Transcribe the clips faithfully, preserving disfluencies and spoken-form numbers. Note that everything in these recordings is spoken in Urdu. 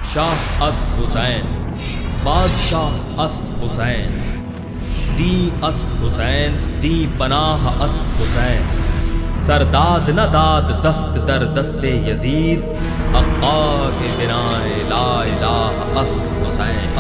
شاہ اسد حسین، بادشاہ اسد حسین، دی اسد حسین، دی پناہ اسد حسین، سرداد نہ داد دست در دست یزید، حقا کے بنائے لا الہ اسد حسین۔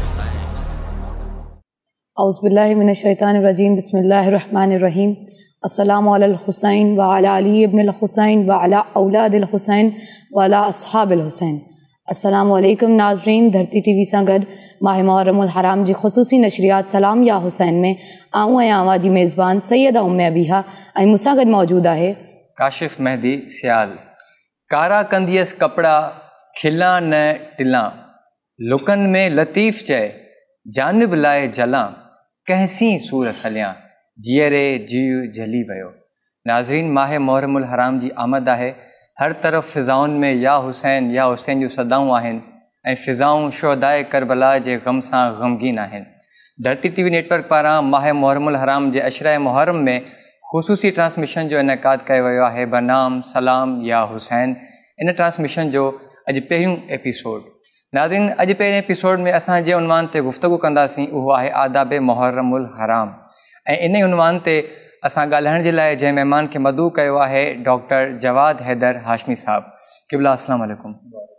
اعوذ باللہ من الشیطان الرجیم، بسم اللہ الرحمن الرحیم۔ السلام علی الحسین وعلی علی ابن الحسین وعلی اولاد الحسین وعلی اصحاب الحسین۔ السلام علیکم ناظرین، دھرتی ٹی وی ساں گڈ ماہ محرم الحرام جی خصوصی نشریات سلام یا حسین میں آؤں اے آواں جی میزبان سیدہ ام ابیہا ऐं मूंसां गॾु मौजूदु आहे काशिफ़ मेहदी सियाल। कारा कंदियस कपड़ा खिला न टिला, लुकनि में लतीफ़ चए जानिब लाइ जलां, कंहिंसी सूर सलियां, जीअरे जीउ जली वियो। नाज़रीन, माह मुहर्रम हराम जी आमद आहे। हर तरफ़ फ़िज़ाउनि में या हुसैन या हुसैन जूं सदाऊं आहिनि ऐं फ़िज़ाऊं शुहदाए करबला जे ग़म सां ग़मगीन आहिनि। धरती टी वी नेटवर्क पारां माह मुहर्रम हराम जे अशरा मुहर्रम में ख़ुसूसी ट्रांसमिशन जो इनकाद कयो वियो आहे बनाम सलाम या हुसैन। इन ट्रांसमिशन जो अॼु पहिरियों एपिसोड। नाज़रीन, अॼु पहिरें एपिसोड में असां जे उनवान ते गुफ़्तगू कंदासीं उहो आहे आदाब मुहर्रम हराम, ऐं इन उनवान ते असां ॻाल्हाइण जे लाइ जंहिं महिमान खे मदऊ कयो आहे डॉक्टर जवाद हैदर हाशमी साहब। क़िबला अस्सलाम वालेकुम।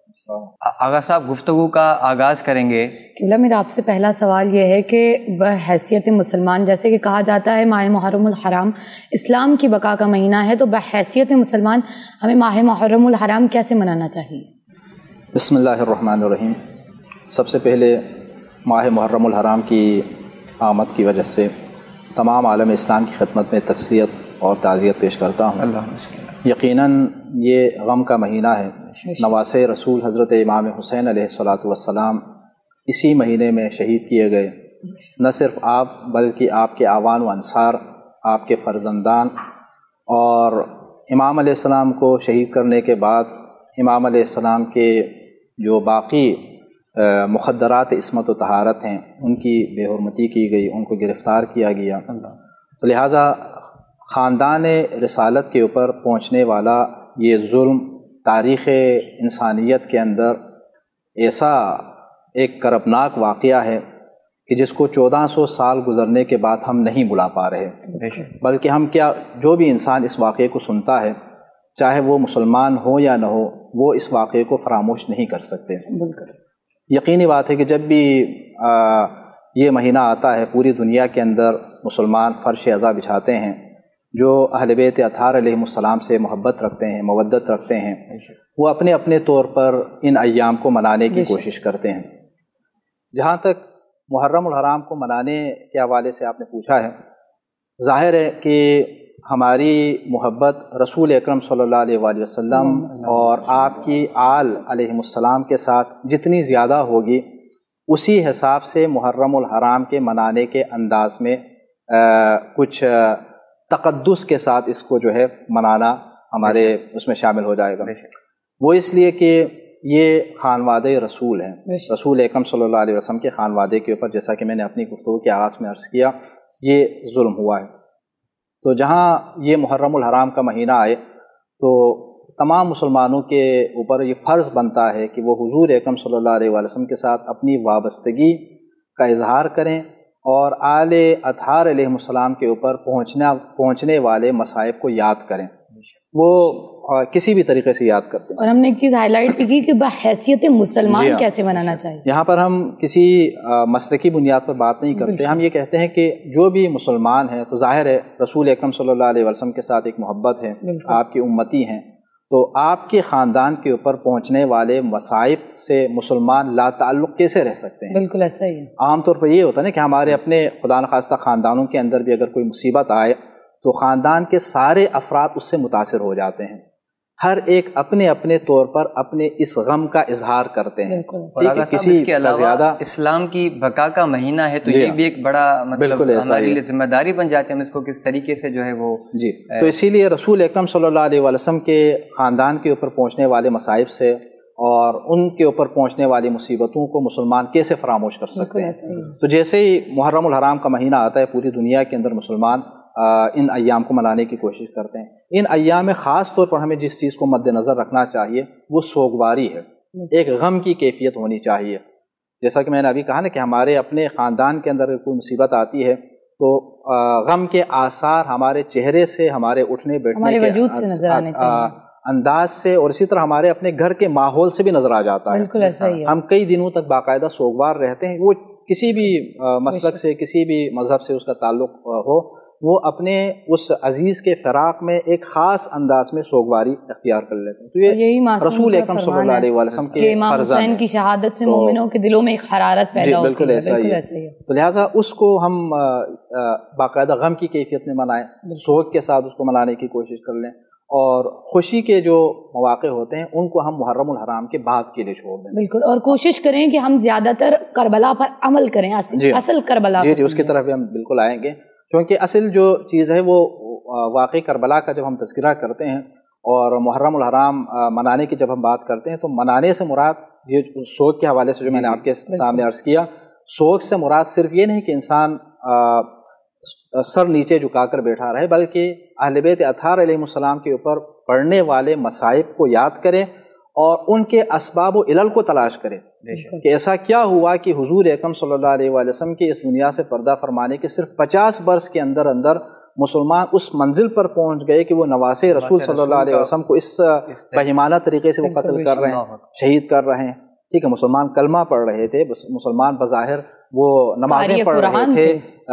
आगा साहब, गुफ्तगू का आगाज़ करेंगे। क़िबला, मेरा आपसे पहला सवाल ये है कि बहैसियत मुसलमान, जैसे कि कहा जाता है माह मुहर्रम हराम इस्लाम की बका का महीना है, तो बहैसियत मुसलमान हमें माह मुहर्रम हराम कैसे मनाना चाहिए? बिस्मिल्लाहिर्रहमानिर्रहीम। सबसे पहले माह मुहर्रम हराम की आमद की वजह से तमाम आलम इस्लाम की खिदमत में तस्लियत और ताज़ियत पेश करता हूँ। यकीनन ये गम का महीना है। नवासे रसूल हज़रत इमाम हुसैन अलैहिस्सलातु वस्सलाम इसी महीने में शहीद किए गए। न सिर्फ आप बल्कि आपके आवान व अंसार, आपके फ़र्जंदान, और इमाम अलैहिस्सलाम को शहीद करने के बाद इमाम अलैहिस्सलाम के जो बाकी मुख़द्दरात इस्मत व तहारत हैं उनकी बेहुरमती की गई, उनको गिरफ़्तार किया गया। तो लिहाजा ख़ानदान रिसालत के ऊपर पहुँचने वाला ये जुल्म तारीख़ इंसानियत के अंदर ऐसा एक करबनाक वाक़या है कि जिसको चौदह सौ साल गुज़रने के बाद हम नहीं भुला पा रहे। बल्कि हम क्या, जो भी इंसान इस वाक़े को सुनता है, चाहे वो मुसलमान हो या न हो, वो इस वाक़े को फरामोश नहीं कर सकते। यकीनी बात है कि जब भी आ, ये महीना आता है, पूरी दुनिया के अंदर मुसलमान फ़र्श अज़ा बिछाते हैं। जो अहले बैत अतहार अलैहिमुस्सलाम से मोहब्बत रखते हैं, मवद्दत रखते हैं, वो अपने अपने तौर पर इन अय्याम को मनाने की कोशिश करते हैं। जहाँ तक मुहर्रम हराम को मनाने के हवाले से आपने पूछा है, ज़ाहिर है कि हमारी मोहब्बत रसूल अकरम सल्लल्लाहु अलैहि वसल्लम और आपकी आल अलैहिमुस्सलाम के साथ जितनी ज़्यादा होगी, उसी हिसाब से मुहर्रम हराम के मनाने के अंदाज़ में आ, कुछ तक़द्दुस के साथ इसको जो है मनाना हमारे उसमें शामिल हो जाएगा। वो इसलिए कि ये खानवादे रसूल हैं। रसूल अकरम सल्लल्लाहु अलैहि वसल्लम के खानवादे के ऊपर, जैसा कि मैंने अपनी गुफ्तगू के आगाज़ में अर्ज़ किया, ये जुल्म हुआ है। तो जहाँ ये मुहर्रम हराम का महीना आए तो तमाम मुसलमानों के ऊपर ये फ़र्ज़ बनता है कि वो हुज़ूर अकरम सल्लल्लाहु अलैहि वसल्लम के साथ अपनी वाबस्तगी का इजहार करें और आले अतहार अलैहिमुस्सलाम के ऊपर पहुँचना पहुँचने वाले मसाइब को याद करें। वो आ, किसी भी तरीके से याद करते हैं। और हमने एक चीज़ हाईलाइट भी की कि बहैसियत मुसलमान कैसे मनाना चाहिए। यहाँ पर हम किसी मसलकी बुनियाद पर बात नहीं करते। हम ये कहते हैं कि जो भी मुसलमान है, तो ज़ाहिर है रसूल अकरम सल्लल्लाहु अलैहि वसल्लम के साथ एक मोहब्बत है, आपकी उम्मती हैं, तो आपके ख़ानदान के ऊपर पहुँचने वाले मसाइब से मुसलमान ला ताल्लुक़ कैसे रह सकते हैं? बिल्कुल ऐसा ही है। आम तौर पर ये होता है ना कि हमारे अपने खुदा न खास्ता ख़ानदानों के अंदर भी अगर कोई मुसीबत आए तो ख़ानदान के सारे अफराद उससे मुतासिर हो जाते हैं। हर एक अपने अपने तौर पर अपने इस गम का इजहार करते हैं। और अगर किसी इसके अलावा इस्लाम की बका का महीना है तो ये भी एक बड़ा मतलब हमारे लिए जिम्मेदारी बन जाती है, हम इसको किस तरीके से जो है वो जी। तो इसीलिए रसूल अकरम सल्लल्लाहु अलैहि वसल्लम के ख़ानदान के ऊपर पहुँचने वाले मसाइब से और उनके ऊपर पहुँचने वाली मुसीबतों को मुसलमान कैसे फरामोश कर सकते हैं? तो जैसे ही मुहर्रम हराम का महीना आता है, पूरी दुनिया के अंदर मुसलमान इन अय्याम को मनाने की कोशिश करते हैं। इन अय्याम में ख़ास तौर पर हमें जिस चीज़ को मद्देनज़र रखना चाहिए वो सोगवारी है। ایک غم کی کیفیت ہونی چاہیے. جیسا کہ میں نے ابھی کہا نا کہ ہمارے اپنے خاندان کے اندر کوئی مصیبت آتی ہے تو غم کے آثار ہمارے چہرے سے، ہمارے اٹھنے بیٹھنے کے وجود سے نظر آنے چاہیے، انداز سے، اور اسی طرح ہمارے اپنے گھر کے ماحول سے بھی نظر آ جاتا ہے. بالکل ایسا ہی ہے. ہم کئی دنوں تک باقاعدہ سوگوار رہتے ہیں، وہ کسی بھی مسلک سے، کسی بھی مذہب سے اس کا تعلق ہو، وہ اپنے اس عزیز کے فراق میں ایک خاص انداز میں سوگواری اختیار کر لیتے ہیں. تو یہ رسول اکرم صلی اللہ علیہ وسلم کے امام حسین کی شہادت سے مومنوں کے دلوں میں ایک حرارت پیدا ہوتی ہے. بالکل ایسا ہی ہے. تو لہٰذا اس کو ہم باقاعدہ غم کی کیفیت میں منائیں، سوگ کے ساتھ اس کو منانے کی کوشش کر لیں، اور خوشی کے جو مواقع ہوتے ہیں ان کو ہم محرم الحرام کے بعد کے لیے چھوڑ دیں. بالکل. اور کوشش کریں کہ ہم زیادہ تر کربلا پر عمل کریں، اصل کربلا. جی جی اس کی طرف بھی ہم بالکل آئیں گے، کیونکہ اصل جو چیز ہے وہ واقعی کربلا کا جب ہم تذکرہ کرتے ہیں اور محرم الحرام منانے کی جب ہم بات کرتے ہیں تو منانے سے مراد یہ سوگ کے حوالے سے جو میں نے آپ کے سامنے عرض کیا، سوگ سے مراد صرف یہ نہیں کہ انسان سر نیچے جھکا کر بیٹھا رہے، بلکہ اہل بیت اطہار علیہ السلام کے اوپر پڑنے والے مصائب کو یاد کرے اور ان کے اسباب و علل کو تلاش کرے کہ ایسا کیا ہوا کہ حضور اکرم صلی اللہ علیہ وآلہ وسلم کی اس دنیا سے پردہ فرمانے کے صرف پچاس برس کے اندر اندر مسلمان اس منزل پر پہنچ گئے کہ وہ نواسے رسول صلی اللہ علیہ وسلم کو اس بہیمانہ طریقے سے وہ قتل کر رہے ہیں، شہید کر رہے ہیں. ٹھیک ہے، مسلمان کلمہ پڑھ رہے تھے، مسلمان بظاہر وہ نمازیں پڑھ رہے تھے،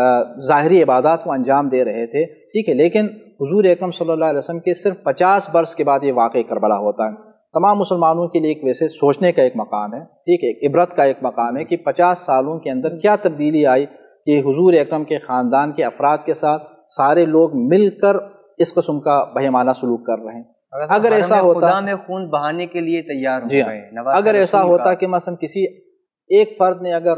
ظاہری عبادات کو انجام دے رہے تھے. ٹھیک ہے، لیکن حضور اکرم صلی اللہ علیہ وسلم کے صرف پچاس برس کے بعد یہ واقعہ کربلا ہوتا ہے. تمام مسلمانوں کے لیے ایک ویسے سوچنے کا ایک مقام ہے، ٹھیک ہے، ایک عبرت کا ایک مقام ہے کہ پچاس سالوں کے اندر کیا تبدیلی آئی کہ حضور اکرم کے خاندان کے افراد کے ساتھ سارے لوگ مل کر اس قسم کا بہیمانہ سلوک کر رہے ہیں. اگر ایسا ہوتا، خدا میں خون بہانے کے لیے تیار ہو گئے. اگر ایسا ہوتا کہ مثلا کسی ایک فرد نے اگر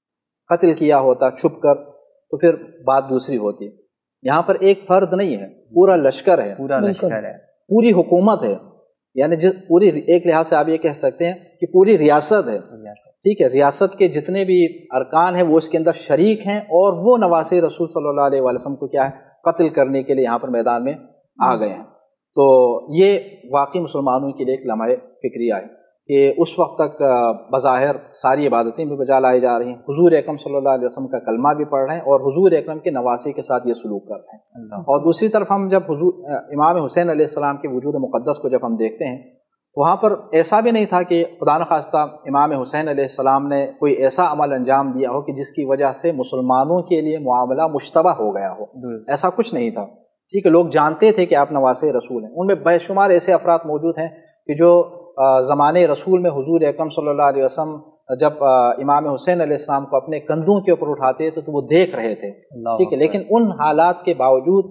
قتل کیا ہوتا چھپ کر تو پھر بات دوسری ہوتی. یہاں پر ایک فرد نہیں ہے، پورا لشکر ہے، پورا لشکر ہے، پوری حکومت ہے، یعنی جس پوری ایک لحاظ سے آپ یہ کہہ سکتے ہیں کہ پوری ریاست ہے. ٹھیک ہے، ریاست کے جتنے بھی ارکان ہیں وہ اس کے اندر شریک ہیں اور وہ نواسے رسول صلی اللہ علیہ وسلم کو کیا ہے قتل کرنے کے لیے یہاں پر میدان میں آ گئے ہیں. تو یہ واقعی مسلمانوں کے لیے ایک لمحہ فکری ہے کہ اس وقت تک بظاہر ساری عبادتیں بھی بجا لائی جا رہی ہیں، حضور اکرم صلی اللہ علیہ وسلم کا کلمہ بھی پڑھ رہے ہیں اور حضور اکرم کے نواسے کے ساتھ یہ سلوک کر رہے ہیں. اور دوسری طرف ہم جب حضور امام حسین علیہ السلام کے وجود مقدس کو جب ہم دیکھتے ہیں تو وہاں پر ایسا بھی نہیں تھا کہ خدا نخواستہ امام حسین علیہ السلام نے کوئی ایسا عمل انجام دیا ہو کہ جس کی وجہ سے مسلمانوں کے لیے معاملہ مشتبہ ہو گیا ہو. ایسا کچھ نہیں تھا. ٹھیک ہے، لوگ جانتے تھے کہ آپ نواسے رسول ہیں. ان میں بے شمار ایسے افراد موجود ہیں کہ جو زمانے رسول میں حضور اکرم صلی اللہ علیہ وسلم جب امام حسین علیہ السلام کو اپنے کندھوں کے اوپر اٹھاتے تھے تو وہ دیکھ رہے تھے. ٹھیک ہے، لیکن ان حالات کے باوجود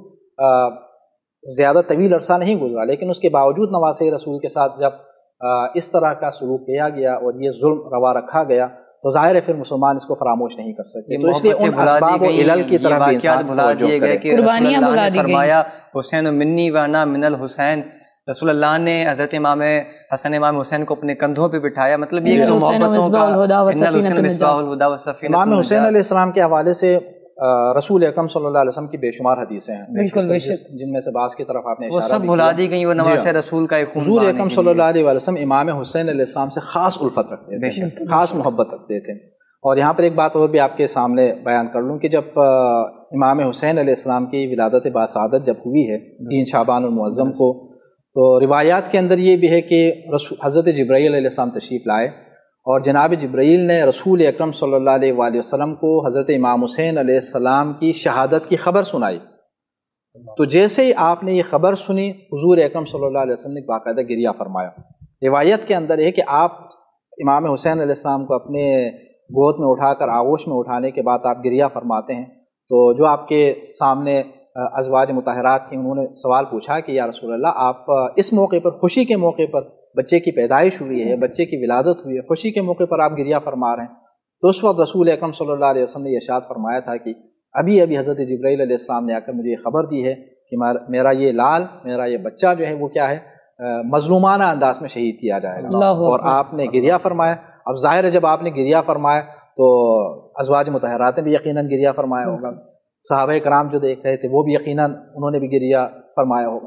زیادہ طویل عرصہ نہیں گزرا، لیکن اس کے باوجود نواسے رسول کے ساتھ جب اس طرح کا سلوک کیا گیا اور یہ ظلم روا رکھا گیا تو ظاہر ہے پھر مسلمان اس کو فراموش نہیں کر سکتے. تو اس لیے ان اسباب و علل کی طرف بھی انسان بھلا دیے گئے کہ رسول اللہ نے فرمایا حسین منی وانا من الحسین. رسول اللہ نے حضرت امام حسن امام حسین کو اپنے کندھوں پہ بٹھایا. مطلب یہ جو محبتوں کا امام حسین علیہ السلام کے حوالے سے رسول اکرم صلی اللہ علیہ وسلم کی بے شمار حدیثیں ہیں جن میں سے بعض کی طرف آپ نے وہ سب بھلا دی گئی. وہ نواسے رسول کا ایک حضور اکرم صلی اللہ علیہ وسلم امام حسین علیہ السلام سے خاص الفت رکھتے تھے، خاص محبت رکھتے تھے. اور یہاں پر ایک بات اور بھی آپ کے سامنے بیان کر لوں کہ جب امام حسین علیہ السلام کی ولادت باسعادت جب ہوئی ہے تین شعبان المعظم کو، تو روایات کے اندر یہ بھی ہے کہ حضرت جبرائیل علیہ السلام تشریف لائے اور جناب جبرائیل نے رسول اکرم صلی اللہ علیہ وآلہ وسلم کو حضرت امام حسین علیہ السلام کی شہادت کی خبر سنائی. تو جیسے ہی آپ نے یہ خبر سنی حضور اکرم صلی اللہ علیہ وسلم نے باقاعدہ گریہ فرمایا. روایت کے اندر ہے کہ آپ امام حسین علیہ السلام کو اپنے گود میں اٹھا کر آغوش میں اٹھانے کے بعد آپ گریہ فرماتے ہیں. تو جو آپ کے سامنے ازواج مطہرات تھیں انہوں نے سوال پوچھا کہ یا رسول اللہ آپ اس موقع پر، خوشی کے موقع پر، بچے کی پیدائش ہوئی ہے، بچے کی ولادت ہوئی ہے، خوشی کے موقع پر آپ گریہ فرما رہے ہیں. تو اس وقت رسول اکرم صلی اللہ علیہ وسلم نے یہ ارشاد فرمایا تھا کہ ابھی ابھی حضرت جبرائیل علیہ السلام نے آ کر مجھے یہ خبر دی ہے کہ میرا یہ لال، میرا یہ بچہ جو ہے وہ کیا ہے مظلومانہ انداز میں شہید کیا جائے گا. اور آپ نے گریہ فرمایا. اب ظاہر ہے جب آپ نے گریہ فرمایا تو ازواج مطہرات نے بھی یقیناً گریہ فرمایا ہوگا، صحابہ کرام جو دیکھ رہے تھے وہ بھی یقیناً انہوں نے بھی گریہ فرمایا ہوگا.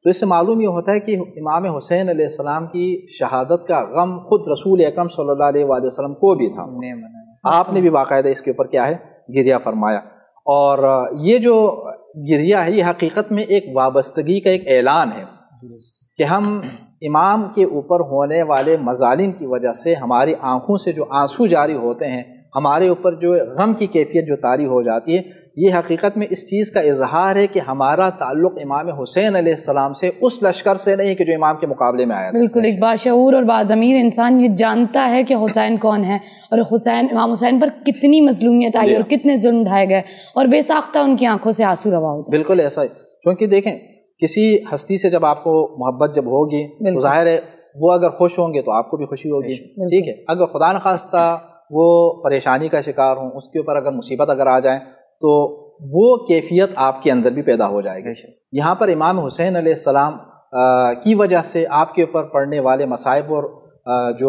تو اس سے معلوم یہ ہوتا ہے کہ امام حسین علیہ السلام کی شہادت کا غم خود رسول اکرم صلی اللہ علیہ وآلہ وسلم کو بھی تھا. آپ نے بھی باقاعدہ اس کے اوپر کیا ہے گریہ فرمایا. اور یہ جو گریہ ہے یہ حقیقت میں ایک وابستگی کا ایک اعلان ہے کہ ہم امام کے اوپر ہونے والے مظالم کی وجہ سے ہماری آنکھوں سے جو آنسو جاری ہوتے ہیں، ہمارے اوپر جو غم کی کیفیت جو طاری ہو جاتی ہے، یہ حقیقت میں اس چیز کا اظہار ہے کہ ہمارا تعلق امام حسین علیہ السلام سے اس لشکر سے نہیں کہ جو امام کے مقابلے میں آیا. بالکل، ایک باشعور اور باضمیر انسان یہ جانتا ہے کہ حسین کون ہے اور حسین امام حسین پر کتنی مظلومیت آئی اور کتنے ظلم ڈھائے گئے، اور بے ساختہ ان کی آنکھوں سے آنسو روا ہو جائے. بالکل ایسا ہی، کیونکہ دیکھیں کسی ہستی سے جب آپ کو محبت جب ہوگی تو ظاہر ہے وہ اگر خوش ہوں گے تو آپ کو بھی خوشی ہوگی. ٹھیک ہے، اگر خدا نخواستہ وہ پریشانی کا شکار ہوں، اس کے اوپر اگر مصیبت اگر آ جائیں تو وہ کیفیت آپ کے اندر بھی پیدا ہو جائے گی. یہاں پر امام حسین علیہ السلام کی وجہ سے آپ کے اوپر پڑنے والے مصائب اور جو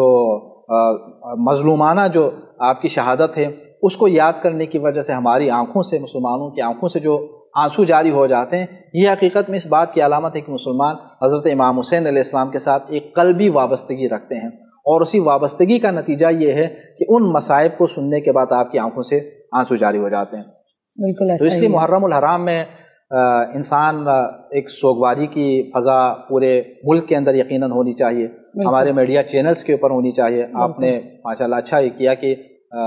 مظلومانہ جو آپ کی شہادت ہے اس کو یاد کرنے کی وجہ سے ہماری آنکھوں سے، مسلمانوں کی آنکھوں سے جو آنسو جاری ہو جاتے ہیں، یہ حقیقت میں اس بات کی علامت ہے کہ مسلمان حضرت امام حسین علیہ السلام کے ساتھ ایک قلبی وابستگی رکھتے ہیں، اور اسی وابستگی کا نتیجہ یہ ہے کہ ان مصائب کو سننے کے بعد آپ کی آنکھوں سے آنسو جاری ہو جاتے ہیں. بالکل تو اس لیے محرم الحرام میں انسان ایک سوگواری کی فضا پورے ملک کے اندر یقیناً ہونی چاہیے، ہمارے میڈیا چینلز کے اوپر ہونی چاہیے. آپ نے ماشاءاللہ اچھا یہ کیا کہ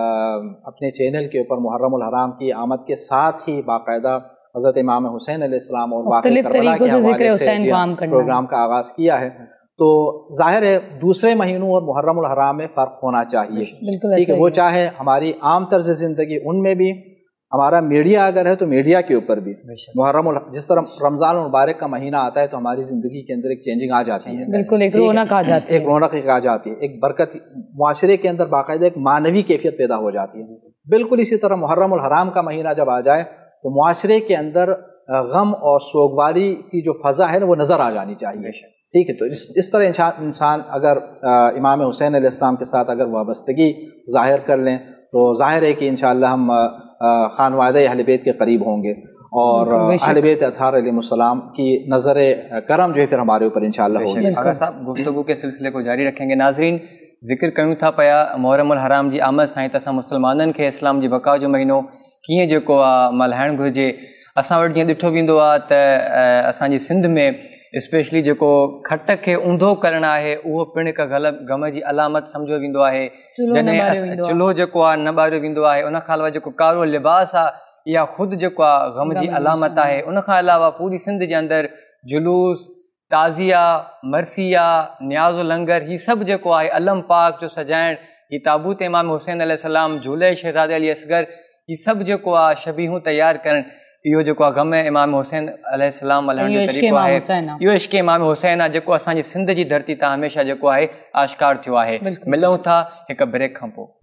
اپنے چینل کے اوپر محرم الحرام کی آمد کے ساتھ ہی باقاعدہ حضرت امام حسین علیہ السلام اور واقعی کربلا کے حوالے سے پروگرام کا آغاز کیا ہے. تو ظاہر ہے دوسرے مہینوں اور محرم الحرام میں فرق ہونا چاہیے. ٹھیک ہے، وہ چاہے ہماری عام طرز زندگی ان میں بھی، ہمارا میڈیا اگر ہے تو میڈیا کے اوپر بھی محرم جس طرح رمضان المبارک کا مہینہ آتا ہے تو ہماری زندگی کے اندر ایک چینجنگ آ جاتی ہے. بالکل، ایک رونق آ جاتی ہے، ایک رونق آ جاتی ہے، ایک برکت معاشرے کے اندر باقاعدہ ایک معنوی کیفیت پیدا ہو جاتی ہے. بالکل اسی طرح محرم الحرام کا مہینہ جب آ جائے تو معاشرے کے اندر غم اور سوگواری کی جو فضا ہے نا وہ نظر آ جانی چاہیے. ٹھیک ہے، تو اس اس طرح انسان اگر امام حسین علیہ السلام کے ساتھ اگر وابستگی ظاہر کر لیں تو ظاہر ہے کہ انشاءاللہ ہم خانوادہ اہل بیت کے قریب ہوں گے، اور اہل بیت اطہار علیہ السلام کی نظر کرم جو ہے پھر ہمارے اوپر انشاءاللہ ہوگی. آغا صاحب گفتگو کے سلسلے کو جاری رکھیں گے. ناظرین، ذکر کیوں تھا پیا محرم الحرام جی آمد سائیں تسا مسلمانن کے اسلام جی بقا جو مہینو कीअं जेको आहे मल्हाइणु घुरिजे. असां वटि जीअं ॾिठो वेंदो आहे त असांजी सिंध में स्पेशली जेको खट खे ऊंधो करणु आहे उहो पिणु हिकु गल गम जी अलामत सम्झो वेंदो आहे. जॾहिं चुल्हो जेको आहे न ॿारियो वेंदो आहे, उन खां अलावा जेको कारो लिबास आहे इहा ख़ुदि जेको आहे गम जी अलामत आहे. उन खां अलावा पूरी सिंध जे अंदरि जुलूस, ताज़िया, मरसिया, न्याज़ो लंगर, हीउ सभु जेको आहे अलम पाक जो सजाइणु, हीउ ताबूत इमाम हुसैन अलैहि सलाम, झूले शहज़ादे अली असगर, हीउ सभु जेको आहे शबीहूं तयारु करणु, इहो जेको आहे गम इमाम हुसैन अलैहि सलाम मल्हाइण जो तरीक़ो आहे. इहो इश्क़ इमाम हुसैन आहे जेको असांजी सिंध जी धरती तां हमेशह जेको आहे आश्कार थियो आहे. मिलूं था हिकु ब्रेक खां पोइ.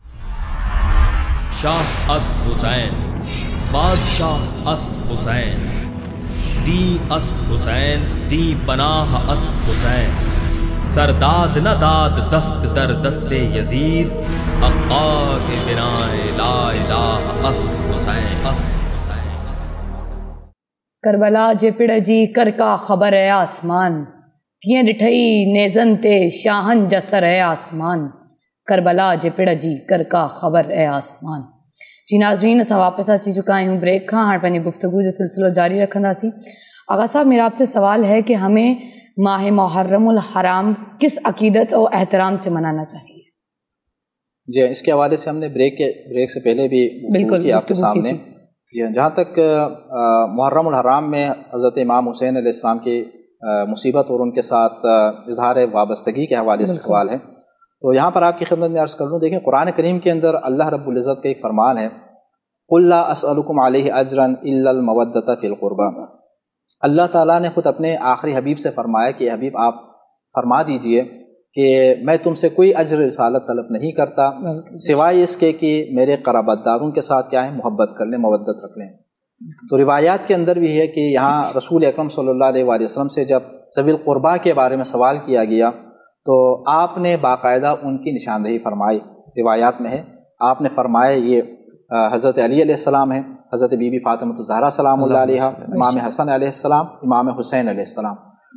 शाह अस्द हुसैन, बादशाह अस्द हुसैन, दी अस्द हुसैन, दी पनाह अस्द हुसैन, सरदाद न दाद दस्त दर दस्ते यजीद, अक्का के बिनाए ला इलाह अस्द हुसैन, अस्द हुसैन. करबला जे पिड़ जी कर का ख़बर है आसमान, कीअं ॾिठई नेज़न ते शाहन जा सर है आसमान, करबला जे पिड़ जी कर का ख़बर है आसमान. जी नाज़रीन, असां वापसि अची चुका आहियूं ब्रेक खां. हाणे पंहिंजी गुफ्तगू जो सिलसिलो जारी रखंदासीं. आगा साहब, मेरा आपसे सवाल है कि हमें माह मुहर्रमुल हराम किस अकीदत और एहतराम से मनाना चाहिए? जी, इसके हवाले से हमने ब्रेक के ब्रेक से पहले भी बिल्कुल की आपके सामने. जहाँ तक मुहर्रमुल हराम में हज़रत इमाम हुसैन अलैहिस्सलाम की मुसीबत और उनके साथ इजहार वाबस्तगी के हवाले से सवाल है, तो यहाँ पर आपकी खिदमत में अर्ज़ कर लूँ. देखें, कुरान करीम के अंदर अल्लाह रब्बुल इज़्ज़त का एक फरमान है, क़ुल ला अस्अलुकुम अलैहि अजरन इल्लल मवद्दत फिल क़ुरबा. अल्लाह ताला ने ख़ुद अपने आखिरी हबीब से फरमाया कि हबीब आप फरमा दीजिए कि मैं तुमसे कोई अजर रिसालत तलब नहीं करता सिवाय इसके कि मेरे क़राबतदारों के साथ क्या है, मोहब्बत कर लें, मवद्दत रख लें. तो रिवायात के अंदर भी है कि यहाँ रसूल अकरम सल्लल्लाहु अलैहि वसल्लम से जब ज़वील क़ुरबा के बारे में सवाल किया गया तो आपने बाकायदा उनकी निशानदेही फरमाई. रिवायात में है, आपने फरमाया ये हज़रत अली अलैहिस्सलाम है, हज़रत बीबी फ़ातिमा ज़हरा सलामुल्लाह अलैहा, इमाम हसन अलैहिस्सलाम, इमाम हुसैन अलैहिस्सलाम.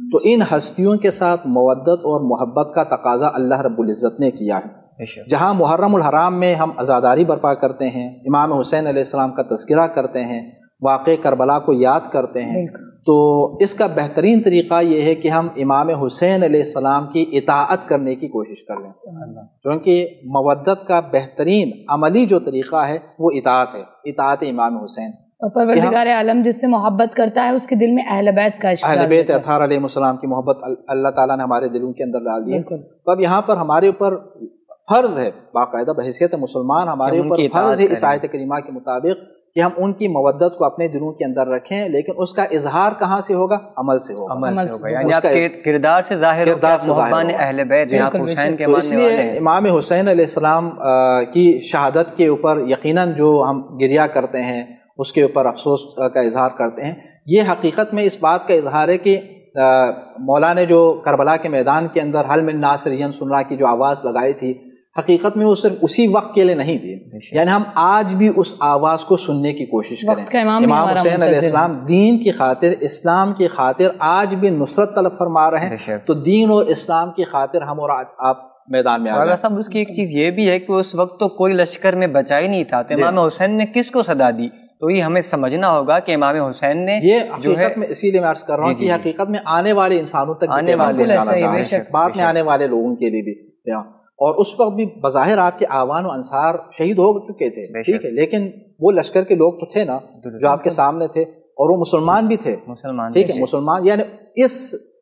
تو ان ہستیوں کے ساتھ مودت اور محبت کا تقاضا اللہ رب العزت نے کیا ہے. جہاں محرم الحرام میں ہم عزاداری برپا کرتے ہیں، امام حسین علیہ السلام کا تذکرہ کرتے ہیں، واقع کربلا کو یاد کرتے ہیں، تو اس کا بہترین طریقہ یہ ہے کہ ہم امام حسین علیہ السلام کی اطاعت کرنے کی کوشش کر لیں، کیونکہ مودت کا بہترین عملی جو طریقہ ہے وہ اطاعت ہے، اطاعت امام حسین. اور پروردگار عالم جس سے محبت کرتا ہے اس کے دل میں اہل بیت کا عشق اہل بیت اطہار علیہ السلام کی محبت اللہ تعالیٰ نے ہمارے دلوں کے اندر ڈال دی ہے. تو اب یہاں پر ہمارے اوپر فرض ہے، باقاعدہ بحیثیت مسلمان ہمارے اوپر فرض ہے اس آیت کریمہ کے مطابق کہ ہم ان کی مودت کو اپنے دلوں کے اندر رکھیں، لیکن اس کا اظہار کہاں سے ہوگا؟ عمل سے ہوگا. عمل سے ہوگا، یعنی آپ کے کردار سے ظاہر ہوگا محبان اہل بیت. حسین کے اس لیے امام حسین علیہ السلام کی شہادت کے اوپر یقیناً جو ہم گریہ کرتے ہیں، اس کے اوپر افسوس کا اظہار کرتے ہیں، یہ حقیقت میں اس بات کا اظہار ہے کہ مولا نے جو کربلا کے میدان کے اندر حل من ناصرین سنرا کی جو آواز لگائی تھی، حقیقت میں وہ صرف اسی وقت کے لیے نہیں تھی، یعنی ہم آج بھی اس آواز کو سننے کی کوشش کریں. امام حسین علیہ السلام دین کی خاطر، اسلام کی خاطر آج بھی نصرت طلب فرما رہے ہیں، تو دین اور اسلام کی خاطر ہم اور آپ میدان میں آ گئے. صاحب اس کی ایک چیز یہ بھی ہے کہ اس وقت تو کوئی لشکر میں بچا ہی نہیں تھا، تو امام حسین نے کس کو صدا دی؟ تو یہ ہمیں سمجھنا ہوگا کہ امام حسین نے یہ حقیقت میں، اسی لیے میں عرض کر رہا ہوں کہ حقیقت میں آنے والے انسانوں تک آنے والے بعد میں آنے والے لوگوں کے لیے بھی، اور اس وقت بھی بظاہر آپ کے آوان و انصار شہید ہو چکے تھے، ٹھیک ہے، لیکن وہ لشکر کے لوگ تو تھے نا جو آپ کے سامنے تھے، اور وہ مسلمان بھی تھے، مسلمان ٹھیک ہے، مسلمان. یعنی اس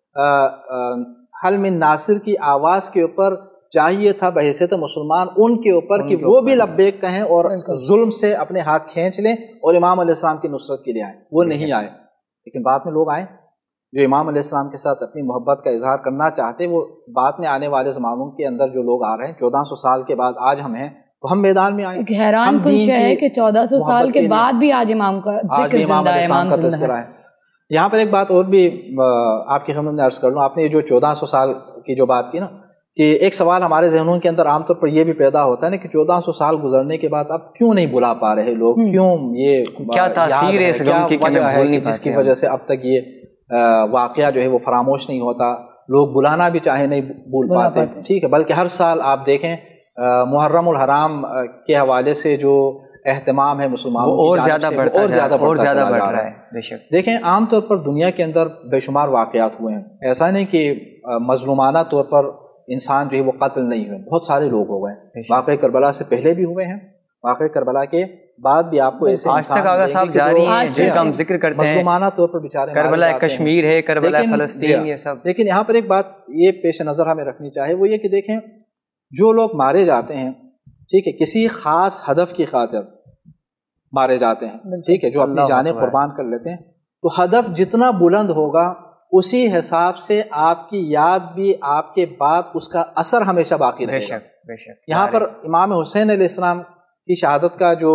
حل من ناصر کی آواز کے اوپر چاہیے تھا بحیثیت مسلمان ان کے اوپر کہ وہ بھی لبیک کہیں اور ظلم سے اپنے ہاتھ کھینچ لیں اور امام علیہ السلام کی نصرت کے لیے آئیں. وہ نہیں آئے، لیکن بعد میں لوگ آئے جو امام علیہ السلام کے ساتھ اپنی محبت کا اظہار کرنا چاہتے. وہ بعد میں آنے والے زمانوں کے اندر جو لوگ آ رہے ہیں، چودہ سو سال کے بعد آج ہم ہیں، تو ہم میدان میں آئے. حیران کن شے ہے کہ چودہ سو سال کے بعد بھی آج امام کا ذکر زندہ ہے، امام زندہ ہے. یہاں پر ایک بات اور بھی آپ کی خدمت میں عرض کر لوں. آپ نے جو چودہ سو سال کی جو بات کی نا، کہ ایک سوال ہمارے ذہنوں کے اندر عام طور پر یہ بھی پیدا ہوتا ہے نا کہ چودہ سو سال گزرنے کے بعد اب کیوں نہیں بلا پا رہے لوگ، کیوں یہ کیا تاثیر ہے اس غم کی کہ ہم بھول نہیں پاتے، جس کی وجہ سے اب تک یہ واقعہ جو ہے وہ فراموش نہیں ہوتا، لوگ بلانا بھی چاہے نہیں بھول پاتے. ٹھیک ہے، بلکہ ہر سال آپ دیکھیں محرم الحرام کے حوالے سے جو اہتمام ہے مسلمانوں اور زیادہ بڑھتا اور زیادہ اور زیادہ بڑھ رہا ہے. بے شک دیکھیں عام طور پر دنیا کے اندر بے شمار واقعات ہوئے ہیں، ایسا نہیں کہ مظلومانہ طور پر انسان جو ہے وہ قتل نہیں ہوئے، بہت سارے لوگ ہو گئے. واقعہ کربلا سے پہلے بھی ہوئے ہیں، واقعہ کربلا کے بعد بھی آپ کو ایسے آج تک آگا صاحب جاری ہیں جن کا ہم ذکر کرتے ہیں، مظلومانہ طور پر بیچارے کربلا کشمیر ہے، کربلا فلسطین، یہ سب. لیکن یہاں پر ایک بات یہ پیش نظر ہمیں رکھنی چاہیے، وہ یہ کہ دیکھیں جو لوگ مارے جاتے ہیں، ٹھیک ہے، کسی خاص ہدف کی خاطر مارے جاتے ہیں، ٹھیک ہے، جو اپنی جانیں قربان کر لیتے ہیں، تو ہدف جتنا بلند ہوگا اسی حساب سے آپ کی یاد بھی، آپ کے بعد اس کا اثر ہمیشہ باقی رہے گا. بے شک. یہاں پر امام حسین علیہ السلام کی شہادت کا جو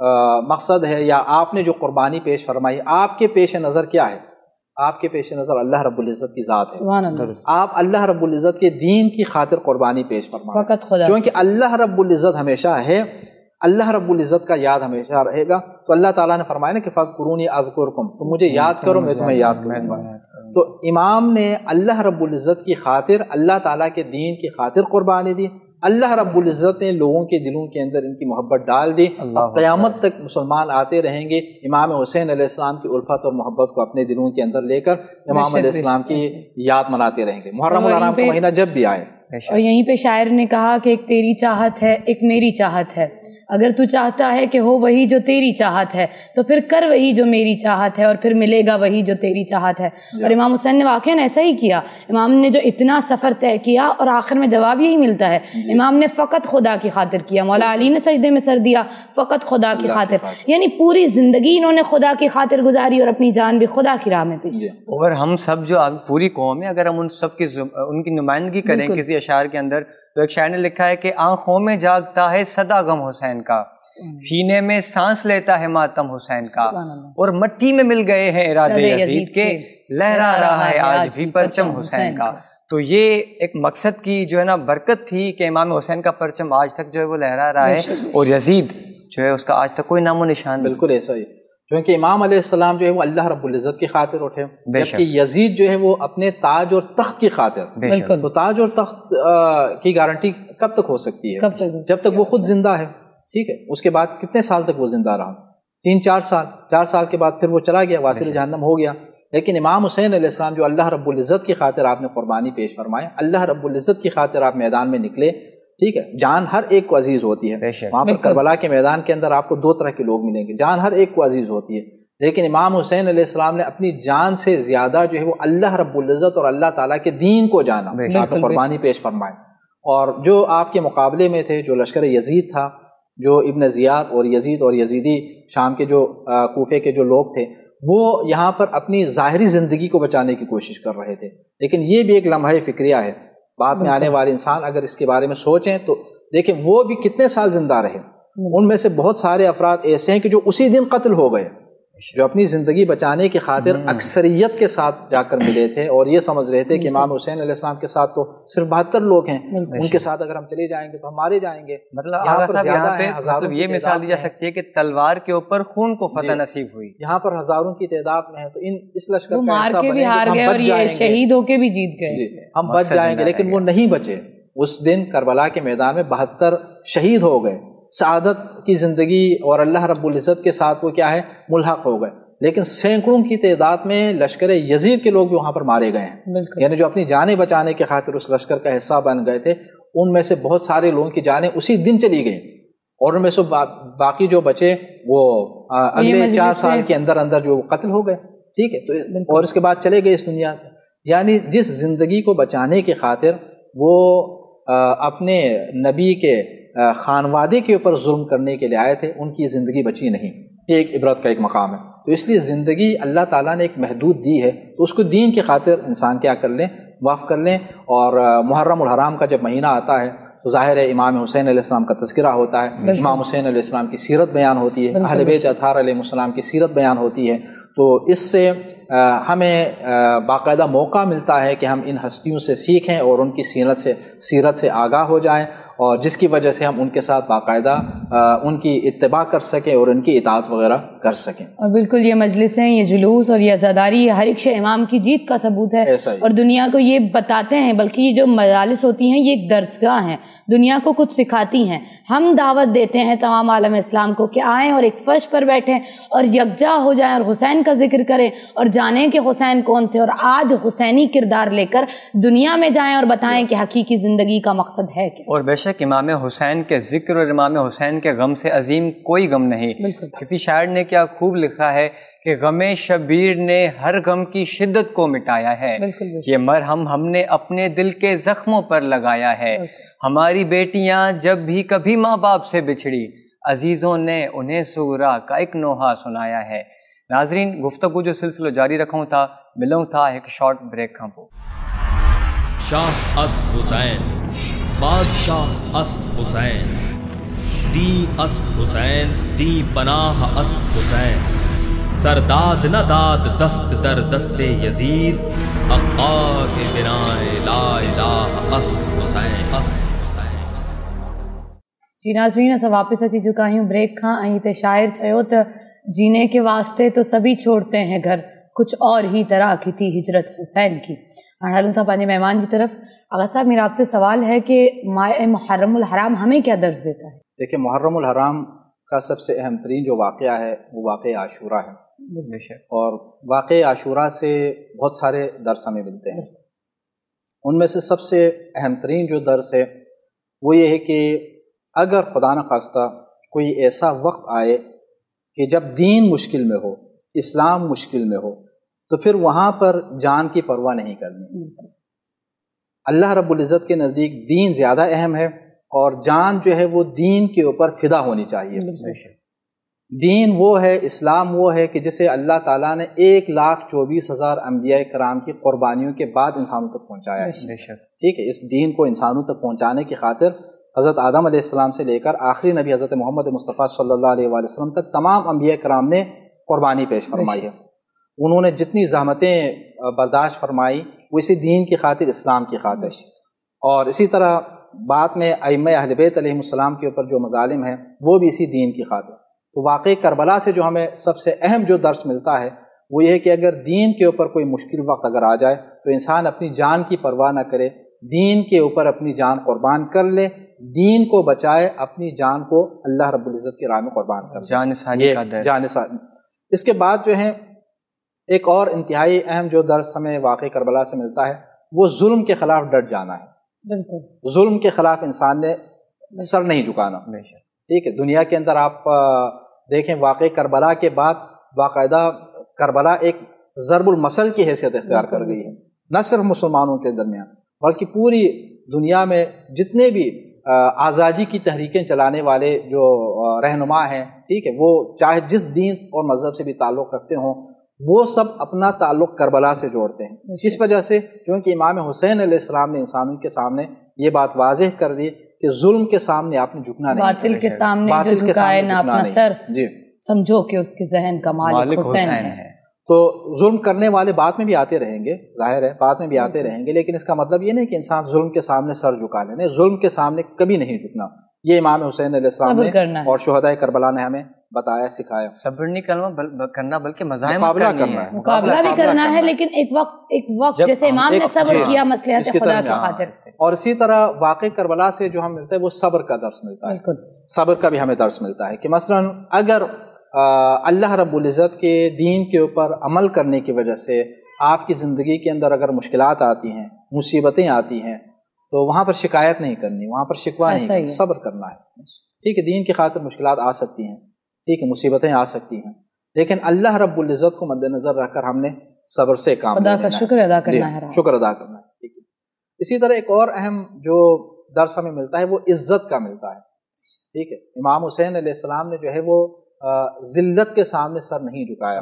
مقصد ہے، یا آپ نے جو قربانی پیش فرمائی، آپ کے پیش نظر کیا ہے؟ آپ کے پیش نظر اللہ رب العزت کی ذات ہے. سبحان اللہ. آپ اللہ رب العزت کے دین کی خاطر قربانی پیش فرمائیں، فقط خدا، کیونکہ اللہ رب العزت ہمیشہ ہے، اللہ رب العزت کا یاد ہمیشہ رہے گا. تو اللہ تعالیٰ نے فرمایا نا کہ فاذکرونی اذکرکم، تم مجھے یاد کرو میں تمہیں یاد کروں گا. تو امام نے اللہ رب العزت کی خاطر، اللہ تعالیٰ کے دین کی خاطر قربانی دی. اللہ رب العزت نے لوگوں کے دلوں کے اندر ان کی محبت ڈال دی. قیامت تک مسلمان آتے رہیں گے امام حسین علیہ السلام کی الفت اور محبت کو اپنے دلوں کے اندر لے کر امام علیہ السلام کی یاد مناتے رہیں گے، محرم الحرام کا مہینہ جب بھی آئے. اور یہیں پہ شاعر نے کہا کہ ایک تیری چاہت ہے، ایک میری چاہت ہے، اگر تو چاہتا ہے کہ ہو وہی جو تیری چاہت ہے تو پھر کر وہی جو میری چاہت ہے، اور پھر ملے گا وہی جو تیری چاہت ہے. اور امام حسین نے واقعاً ایسا ہی کیا. امام نے جو اتنا سفر طے کیا اور آخر میں جواب یہی ملتا ہے، امام نے فقط خدا کی خاطر کیا. مولا علی نے سجدے میں سر دیا، فقط خدا کی خاطر، یعنی پوری زندگی انہوں نے خدا کی خاطر گزاری اور اپنی جان بھی خدا کی راہ میں پیچھے. اور ہم سب جو پوری قوم ہے، اگر ہم ان سب کی ان کی نمائندگی کریں کسی اشعار کے اندر، تو ایک شاعر نے لکھا ہے کہ آنکھوں میں جاگتا ہے صدا غم حسین کا، سینے میں سانس لیتا ہے ماتم حسین کا، اور مٹی میں مل گئے ہیں ارادے یزید کے، لہرا رہا ہے آج بھی پرچم حسین کا. تو یہ ایک مقصد کی جو ہے نا برکت تھی کہ امام حسین کا پرچم آج تک جو ہے وہ لہرا رہا ہے، اور یزید جو ہے اس کا آج تک کوئی نام و نشان. بالکل ایسا ہی. چونکہ امام علیہ السلام جو ہے وہ اللہ رب العزت کی خاطر اٹھے، جبکہ یزید جو ہے وہ اپنے تاج اور تخت کی خاطر. تو تاج اور تخت کی گارنٹی کب تک ہو سکتی ہے؟ جب تک وہ خود زندہ ہے. ٹھیک ہے، اس کے بعد کتنے سال تک وہ زندہ رہا؟ تین چار سال. چار سال کے بعد پھر وہ چلا گیا، واصل جہنم ہو گیا. لیکن امام حسین علیہ السلام جو اللہ رب العزت کی خاطر آپ نے قربانی پیش فرمائے، اللہ رب العزت کی خاطر آپ میدان میں نکلے. ٹھیک ہے، جان ہر ایک کو عزیز ہوتی ہے. وہاں پر کربلا کے میدان کے اندر آپ کو دو طرح کے لوگ ملیں گے، جان ہر ایک کو عزیز ہوتی ہے، لیکن امام حسین علیہ السلام نے اپنی جان سے زیادہ جو ہے وہ اللہ رب العزت اور اللہ تعالیٰ کے دین کو جانا، آپ کو قربانی پیش فرمائے. اور جو آپ کے مقابلے میں تھے، جو لشکر یزید تھا، جو ابن زیاد اور یزید اور یزیدی شام کے جو کوفے کے جو لوگ تھے، وہ یہاں پر اپنی ظاہری زندگی کو بچانے کی کوشش کر رہے تھے. لیکن یہ بھی ایک لمحہ فکریہ ہے. بعد میں آنے والے انسان اگر اس کے بارے میں سوچیں تو دیکھیں وہ بھی کتنے سال زندہ رہے. ان میں سے بہت سارے افراد ایسے ہیں کہ جو اسی دن قتل ہو گئے، جو اپنی زندگی بچانے کی خاطر اکثریت کے ساتھ جا کر ملے تھے اور یہ سمجھ رہے تھے کہ امام حسین علیہ السلام کے ساتھ تو صرف بہتر لوگ ہیں، ان کے ساتھ اگر ہم چلے جائیں گے تو ہم مارے جائیں گے. مطلب آغا صاحب یہاں پہ مطلب یہ مثال دی جا سکتی ہے کہ تلوار کے اوپر خون کو فتح نصیب ہوئی. یہاں پر ہزاروں کی تعداد میں ہے تو ان اس لشکر کا ایسا بنے کہ ہم بچ جائیں گے، شہید ہو کے بھی جیت گئے، ہم بچ جائیں گے. لیکن وہ نہیں بچے. اس دن کربلا کے میدان میں بہتر شہید ہو گئے، سعادت کی زندگی اور اللہ رب العزت کے ساتھ وہ کیا ہے ملحق ہو گئے. لیکن سینکڑوں کی تعداد میں لشکر یزید کے لوگ بھی وہاں پر مارے گئے ہیں، یعنی جو اپنی جانیں بچانے کی خاطر اس لشکر کا حصہ بن گئے تھے، ان میں سے بہت سارے لوگوں کی جانیں اسی دن چلی گئیں، اور ان میں سے باقی جو بچے وہ اگلے چار سال کے اندر اندر جو قتل ہو گئے. ٹھیک ہے، تو اور اس کے بعد چلے گئے اس دنیا میں. یعنی جس زندگی کو بچانے کی خاطر وہ اپنے نبی کے خانوادے کے اوپر ظلم کرنے کے لیے آئے تھے، ان کی زندگی بچی نہیں. یہ ایک عبرت کا ایک مقام ہے. تو اس لیے زندگی اللہ تعالیٰ نے ایک محدود دی ہے، تو اس کو دین کی خاطر انسان کیا کر لیں، معاف کر لیں. اور محرم الحرام کا جب مہینہ آتا ہے تو ظاہر ہے امام حسین علیہ السلام کا تذکرہ ہوتا ہے، امام حسین علیہ السلام کی سیرت بیان ہوتی ہے، اہل بیت اطہار علیہ السلام کی سیرت بیان ہوتی ہے. تو اس سے ہمیں باقاعدہ موقع ملتا ہے کہ ہم ان ہستیوں سے سیکھیں اور ان کی سیرت سے سیرت سے آگاہ ہو جائیں، اور جس کی وجہ سے ہم ان کے ساتھ باقاعدہ ان کی اتباع کر سکیں اور ان کی اطاعت وغیرہ کر سکیں. اور بالکل یہ مجلسیں، یہ جلوس اور یہ عزاداری، یہ ہر ایک شے امام کی جیت کا ثبوت ہے، اور دنیا کو یہ بتاتے ہیں. بلکہ یہ جو مجالس ہوتی ہیں یہ ایک درسگاہ ہیں، دنیا کو کچھ سکھاتی ہیں. ہم دعوت دیتے ہیں تمام عالم اسلام کو کہ آئیں اور ایک فرش پر بیٹھیں اور یکجا ہو جائیں اور حسین کا ذکر کریں اور جانیں کہ حسین کون تھے، اور آج حسینی کردار لے کر دنیا میں جائیں اور بتائیں کہ حقیقی زندگی کا مقصد ہے کیا. اور بے شک امام حسین کے ذکر اور امام حسین کے غم سے عظیم کوئی غم نہیں. کسی شاعر نے کیا خوب لکھا ہے کہ غم شبیر نے ہر غم کی شدت کو مٹایا ہے، یہ مرہم ہم نے اپنے دل کے زخموں پر لگایا ہے. ہماری بیٹیاں جب بھی کبھی ماں باپ سے بچھڑی، عزیزوں نے انہیں سغرا کا ایک نوحہ سنایا ہے. ناظرین، گفتگو جو سلسلہ جاری رکھوں تھا، ملوں تھا ایک شارٹ بریک کھاں پو. شاہ اسد حسین، بادشاہ اسد حسین، دی اسد حسین، دی پناہ اسد حسین، سرداد نہ داد دست در دست یزید، حقا کے بنائے لا الہ اسد حسین. جی ناظرین، اسا واپس اچی چکا ہوں بریک کھاں. ऐं تے شاعر चयो त जीने के वास्ते तो सभी छोड़ते हैं घर, कुछ और ही तरह की थी हिजरत हुसैन की. हाणे हलूं था पंहिंजे महिमान की तरफ. आगा साहब, मेरा आपसे सवाल है कि माह मुहर्रम उल हराम हमें क्या दर्ज देता है? देखिए, मुहर्रम उल हराम का सबसे अहम तरीन जो वाक़या है वो वाक़या आशूरा है, और वाक़या आशूरा से बहुत सारे दर्स हमें मिलते हैं. उनमें से सबसे अहम तरीन जो दर्स है वो ये है कि अगर खुदा न खास्ता कोई ऐसा वक्त आए कि जब दीन मुश्किल में हो, इस्लाम मुश्किल में हो, तो फिर वहाँ पर जान की परवाह नहीं करनी. अल्लाह रब्बुल इज़्ज़त के नज़दीक दीन ज़्यादा अहम है, और जान जो है वो दीन के ऊपर फ़िदा होनी चाहिए. दीन वो है, इस्लाम वो है कि जिसे अल्लाह ताला ने एक लाख चौबीस हज़ार अम्बिया कराम की क़ुरबानियों के बाद इंसानों तक पहुँचाया है. ठीक है, इस दीन को इंसानों तक पहुँचाने की खातिर हज़रत आदम अलैहिस्सलाम से लेकर आखिरी नबी हज़रत मोहम्मद मुस्तफ़ा सल्लल्लाहु अलैहि वसल्लम तक तमाम अम्बिया कराम ने क़ुरबानी पेश फरमाई है. उन्होंने जितनी ज़हमतें बर्दाश्त फरमाई वो इसी दीन की खातिर, इस्लाम की खातिर. और इसी तरह बाद में अइम्मा अहले बैत अलैहिमुस्सलाम के ऊपर जो मज़ालिम हैं वो भी इसी दीन की खातिर. تو واقعی کربلا سے جو ہمیں سب سے اہم جو درس ملتا ہے وہ یہ ہے کہ اگر دین کے اوپر کوئی مشکل وقت اگر آ جائے تو انسان اپنی جان کی پرواہ نہ کرے، دین کے اوپر اپنی جان قربان کر لے، دین کو بچائے، اپنی جان کو اللہ رب العزت کی راہ میں قربان کر لے، جان ثانی کا درس۔ جان ثانی۔ اس کے بعد جو ہے ایک اور انتہائی اہم جو درس ہمیں واقعی کربلا سے ملتا ہے وہ ظلم کے خلاف ڈٹ جانا ہے۔ بالکل، ظلم کے خلاف انسان نے سر نہیں جھکانا۔ ٹھیک ہے، دنیا کے اندر آپ دیکھیں واقعی کربلا کے بعد باقاعدہ کربلا ایک ضرب المثل کی حیثیت اختیار کر گئی ہے، نہ صرف مسلمانوں کے درمیان بلکہ پوری دنیا میں جتنے بھی آزادی کی تحریکیں چلانے والے جو رہنما ہیں، ٹھیک ہے، وہ چاہے جس دین اور مذہب سے بھی تعلق رکھتے ہوں وہ سب اپنا تعلق کربلا سے جوڑتے ہیں۔ اس وجہ سے چونکہ امام حسین علیہ السلام نے انسانوں کے سامنے یہ بات واضح کر دی کہ ظلم کے سامنے آپ نے جھکنا نہیں، باطل کے سامنے جو جھکائے نہ اپنا سر، جی سمجھو کہ اس کے ذہن کا مالک حسین ہے۔ تو ظلم کرنے والے بعد میں بھی آتے رہیں گے، ظاہر ہے بعد میں بھی آتے رہیں گے، لیکن اس کا مطلب یہ نہیں کہ انسان ظلم کے سامنے سر جھکا لے، نہیں، ظلم کے سامنے کبھی نہیں جھکنا۔ یہ امام حسین علیہ السلام نے اور شہداء کربلا نے ہمیں بتایا، سکھایا۔ صبر نہیں کرنا کرنا بلکہ مزاحمت مقابلہ کرنا ہے، مقابلہ بھی کرنا ہے، لیکن ایک وقت ایک وقت جیسے امام نے صبر کیا مصلحت خدا کی خاطر سے۔ اور اسی طرح واقعی کربلا سے جو ہم ملتا ہے وہ صبر کا درس ملتا ہے، صبر کا بھی ہمیں درس ملتا ہے کہ مثلاً اگر اللہ رب العزت کے دین کے اوپر عمل کرنے کی وجہ سے آپ کی زندگی کے اندر اگر مشکلات آتی ہیں، مصیبتیں آتی ہیں، تو وہاں پر شکایت نہیں کرنی، وہاں پر شکوہ نہیں کرنا، صبر کرنا ہے۔ ٹھیک ہے، دین کی خاطر مشکلات آ سکتی ہیں، ٹھیک ہے، مصیبتیں آ سکتی ہیں، لیکن اللہ رب العزت کو مد نظر رکھ کر ہم نے صبر سے کام خدا کا شکر ادا کرنا ہے، شکر ادا کرنا ہے۔ ٹھیک ہے، اسی طرح ایک اور اہم جو درس ہمیں ملتا ہے وہ عزت کا ملتا ہے۔ ٹھیک ہے، امام حسین علیہ السلام نے جو ہے وہ ذلت کے سامنے سر نہیں جھکایا،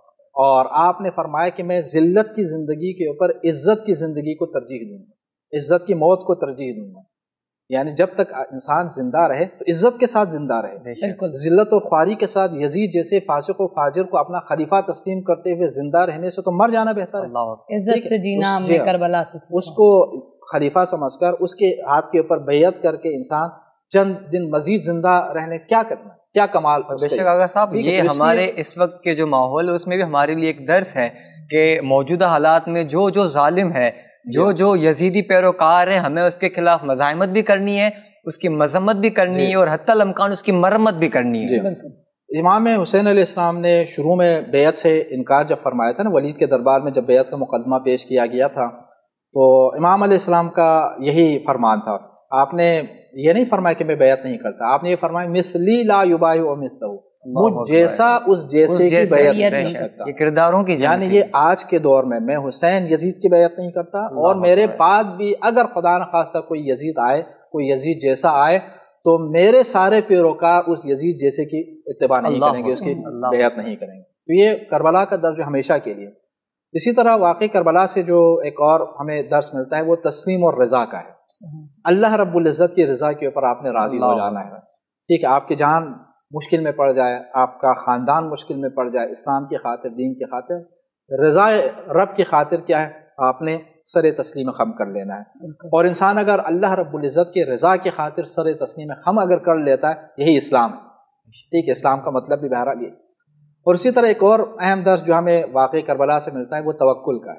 اور آپ نے فرمایا کہ میں ذلت کی زندگی کے اوپر عزت کی زندگی کو ترجیح دوں گا، عزت کی موت کو ترجیح دوں گا۔ یعنی جب تک انسان زندہ رہے تو عزت کے ساتھ زندہ رہے، ذلت اور خواری کے ساتھ یزید جیسے فاسق و فاجر کو اپنا خلیفہ تسلیم کرتے ہوئے زندہ رہنے سے تو مر جانا بہتر ہے۔ عزت سے جینا ہم نے کربلا سے اس کو خلیفہ سمجھ کر اس کے ہاتھ کے اوپر بیعت کر کے انسان چند دن مزید زندہ رہنے کیا کرنا، کیا کمال۔ بے شک آقا صاحب، یہ ہمارے اس وقت کے جو ماحول ہے اس میں بھی ہمارے لیے ایک درس ہے کہ موجودہ حالات میں جو جو ظالم ہے، جو جو یزیدی پیروکار ہیں، ہمیں اس کے خلاف مزاحمت بھی کرنی ہے، اس کی مذمت بھی کرنی ہے، اور حتی الامکان اس کی مرمت بھی کرنی ہے۔ امام حسین علیہ السلام نے شروع میں بیعت سے انکار جب فرمایا تھا نا، ولید کے دربار میں جب بیعت کا مقدمہ پیش کیا گیا تھا تو امام علیہ السلام کا یہی فرمان تھا، آپ نے یہ نہیں فرمایا کہ میں بیعت نہیں کرتا، آپ نے یہ فرمایا مثلی لا یبایع مثلہ، مجھ جیسا اس جیسے کی بیعت نہیں کرتا۔ یہ کرداروں کی یعنی یہ آج کے دور میں میں حسین یزید کی بیعت نہیں کرتا، اور میرے بعد بھی اگر خدا نخواستہ کوئی یزید آئے، کوئی یزید جیسا آئے، تو میرے سارے پیروکار اس یزید جیسے کی اتباع نہیں کریں گے، اس کی بیعت نہیں کریں گے۔ تو یہ کربلا کا درس جو ہمیشہ کے لیے۔ اسی طرح واقعی کربلا سے جو ایک اور ہمیں درس ملتا ہے وہ تسلیم اور رضا کا ہے۔ اللہ رب العزت کی رضا کے اوپر آپ نے راضی ہو جانا ہے۔ ٹھیک ہے، آپ کی جان مشکل میں پڑ جائے، آپ کا خاندان مشکل میں پڑ جائے، اسلام کی خاطر، دین کی خاطر، رضا رب کی خاطر کیا ہے، آپ نے سر تسلیم خم کر لینا ہے۔ اور انسان اگر اللہ رب العزت کی رضا کی خاطر سر تسلیم خم اگر کر لیتا ہے، یہی اسلام ہے۔ ٹھیک ہے، اسلام کا مطلب بھی بہرحال یہ۔ اور اسی طرح ایک اور اہم درس جو ہمیں واقعی کربلا سے ملتا ہے وہ توکل کا ہے،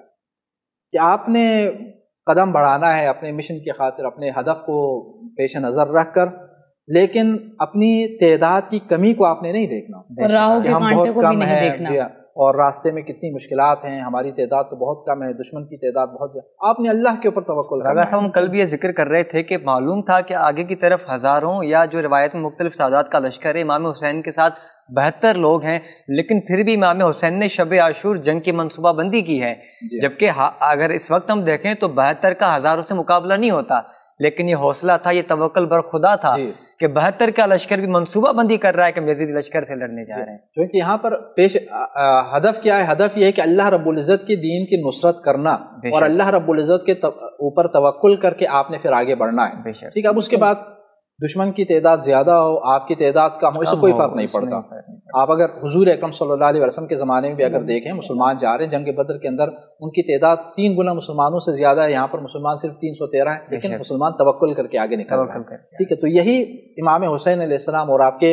کہ آپ نے قدم بڑھانا ہے اپنے مشن کی خاطر، اپنے ہدف کو پیش نظر رکھ کر، لیکن اپنی تعداد کی کمی کو آپ نے نہیں دیکھنا، راہوں کے ہم کانٹے بہت کو بھی کم نہیں ہیں دیکھنا، اور راستے میں کتنی مشکلات ہیں، ہماری تعداد تو بہت کم ہے، دشمن کی تعداد بہت زیادہ۔ آپ نے اللہ کے اوپر توکل کرنا ہے۔ صاحب ہم کل بھی یہ ذکر کر رہے تھے کہ معلوم تھا کہ آگے کی طرف ہزاروں یا جو روایت میں مختلف تعداد کا لشکر ہے، امام حسین کے ساتھ بہتر لوگ ہیں، لیکن پھر بھی امام حسین نے شب عاشور جنگ کی منصوبہ بندی کی ہے، جبکہ اگر اس وقت ہم دیکھیں تو بہتر کا ہزاروں سے مقابلہ نہیں ہوتا، لیکن یہ حوصلہ تھا، یہ توکل بر خدا تھا کہ بہتر کا لشکر بھی منصوبہ بندی کر رہا ہے کہ ہم یزیدی لشکر سے لڑنے جا رہے ہیں۔ کیونکہ یہاں پر پیش ہدف کیا ہے؟ ہدف یہ ہے کہ اللہ رب العزت کی دین کی نصرت کرنا، اور اللہ رب العزت کے اوپر توکل کر کے آپ نے پھر آگے بڑھنا ہے۔ ٹھیک ہے، اب اس کے بعد دشمن کی تعداد زیادہ ہو، آپ کی تعداد کم ہو، اس سے کوئی فرق نہیں پڑتا۔ آپ اگر حضور اکرم صلی اللہ علیہ وسلم کے زمانے میں بھی اگر دیکھیں، مسلمان جا رہے ہیں جنگ بدر کے اندر، ان کی تعداد تین گنا مسلمانوں سے زیادہ ہے، یہاں پر مسلمان صرف تین سو تیرہ ہیں، لیکن مسلمان توکل کر کے آگے نکل رہے ہیں۔ ٹھیک ہے، تو یہی امام حسین علیہ السلام اور آپ کے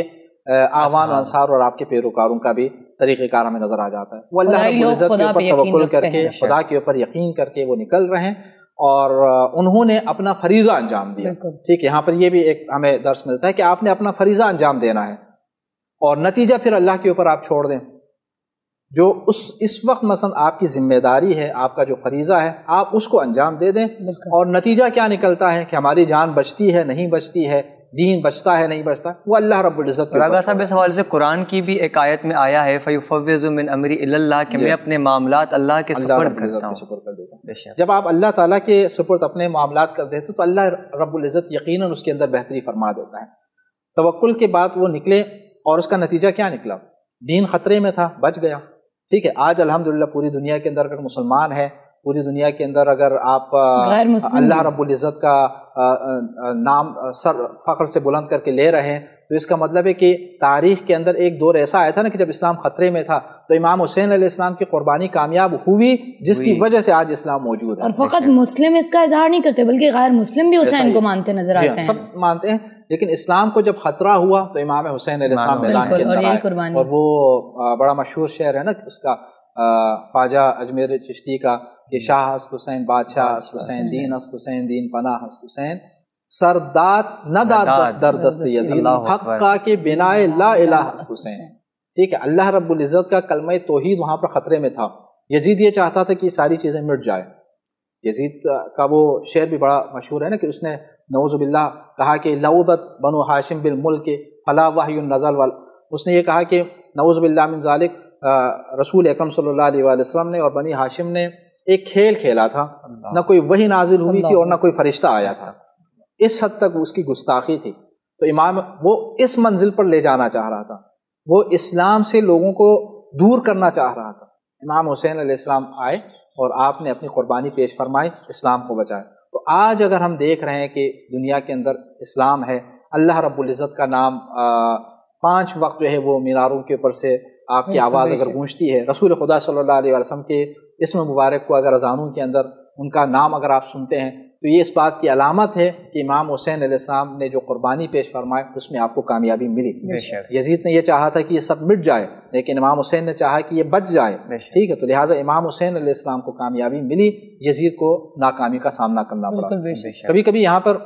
آوان و انصار اور آپ کے پیروکاروں کا بھی طریقہ کار ہمیں نظر آ جاتا ہے. وہ اللہ رب العزت کے اوپر توکل کر کے، خدا کے اوپر یقین کر کے وہ نکل رہے ہیں اور انہوں نے اپنا فریضہ انجام دیا. ٹھیک ہے، یہاں پر یہ بھی ایک ہمیں درس ملتا ہے کہ آپ نے اپنا فریضہ انجام دینا ہے اور نتیجہ پھر اللہ کے اوپر آپ چھوڑ دیں. جو اس اس وقت مثلا آپ کی ذمہ داری ہے، آپ کا جو فریضہ ہے، آپ اس کو انجام دے دیں اور نتیجہ کیا نکلتا ہے کہ ہماری جان بچتی ہے نہیں بچتی ہے، دین بچتا ہے نہیں بچتا، وہ اللہ رب العزت. راغا صاحب اس حوالے سے قرآن کی بھی ایک آیت میں آیا ہے فَيُفَوِّضُ مِنْ أَمْرِي إِلَى اللَّهِ کہ میں اپنے معاملات اللہ کے سپرد کرتا ہوں. جب آپ اللہ تعالیٰ کے سپرد اپنے معاملات کر دیتے تو اللہ رب العزت یقیناً اس کے اندر بہتری فرما دیتا ہے. توکل کے بعد وہ نکلے اور اس کا نتیجہ کیا نکلا؟ دین خطرے میں تھا، بچ گیا. ٹھیک ہے، آج الحمدللہ پوری دنیا کے اندر اگر مسلمان ہے، پوری دنیا کے اندر اگر آپ اللہ رب العزت کا نام سر فخر سے بلند کر کے لے رہے ہیں تو اس کا مطلب ہے کہ تاریخ کے اندر ایک دور ایسا آیا تھا نا کہ جب اسلام خطرے میں تھا تو امام حسین علیہ السلام کی قربانی کامیاب ہوئی، جس کی وجہ سے آج اسلام موجود ہے. اور فقط مسلم اس کا اظہار نہیں کرتے بلکہ غیر مسلم بھی حسین کو مانتے نظر آتے ہیں. سب مانتے ہیں، لیکن اسلام کو جب خطرہ ہوا تو امام حسین علیہ السلام میدان کے اندر آئے. اور وہ بڑا مشہور شعر ہے نا اس کا خواجہ اجمیر چشتی کا کہ شاہ ہست حسین، بادشاہ ہست حسین، دین ہست حسین، دین پناہ ہست حسین، سرداد نہ داد دست در دست یزید، حق کا کے بنائے لا الہ ہست حسین. ٹھیک ہے، اللہ رب العزت کا کلمہ توحید وہاں پر خطرے میں تھا. یزید یہ چاہتا تھا کہ یہ ساری چیزیں مٹ جائے. یزید کا وہ شعر بھی بڑا مشہور ہے نا کہ اس نے نعوذ باللہ کہا کہ لعبت بنو ہاشم بالملک فلا وحی نزل وال، اس نے یہ کہا کہ نعوذ باللہ من ذالک رسول اکرم صلی اللہ علیہ وآلہ وسلم نے اور بنی ہاشم نے ایک کھیل کھیلا تھا، نہ کوئی وحی نازل ہوئی تھی اور نہ کوئی فرشتہ آیا تھا. اس حد تک اس کی گستاخی تھی. تو امام وہ اس منزل پر لے جانا چاہ رہا تھا، وہ اسلام سے لوگوں کو دور کرنا چاہ رہا تھا. امام حسین علیہ السلام آئے اور آپ نے اپنی قربانی پیش فرمائی، اسلام کو بچائے. تو آج اگر ہم دیکھ رہے ہیں کہ دنیا کے اندر اسلام ہے، اللہ رب العزت کا نام پانچ وقت جو ہے وہ میناروں کے اوپر سے آپ کی آواز اگر گونجتی ہے، رسول خدا صلی اللہ علیہ وسلم کے اسم مبارک کو اگر اذانوں کے اندر ان کا نام اگر آپ سنتے ہیں تو یہ اس بات کی علامت ہے کہ امام حسین علیہ السلام نے جو قربانی پیش فرمائی اس میں آپ کو کامیابی ملی. یزید نے یہ چاہا تھا کہ یہ سب مٹ جائے، لیکن امام حسین نے چاہا کہ یہ بچ جائے. ٹھیک ہے، تو لہٰذا امام حسین علیہ السلام کو کامیابی ملی، یزید کو ناکامی کا سامنا کرنا پڑا. کبھی کبھی یہاں پر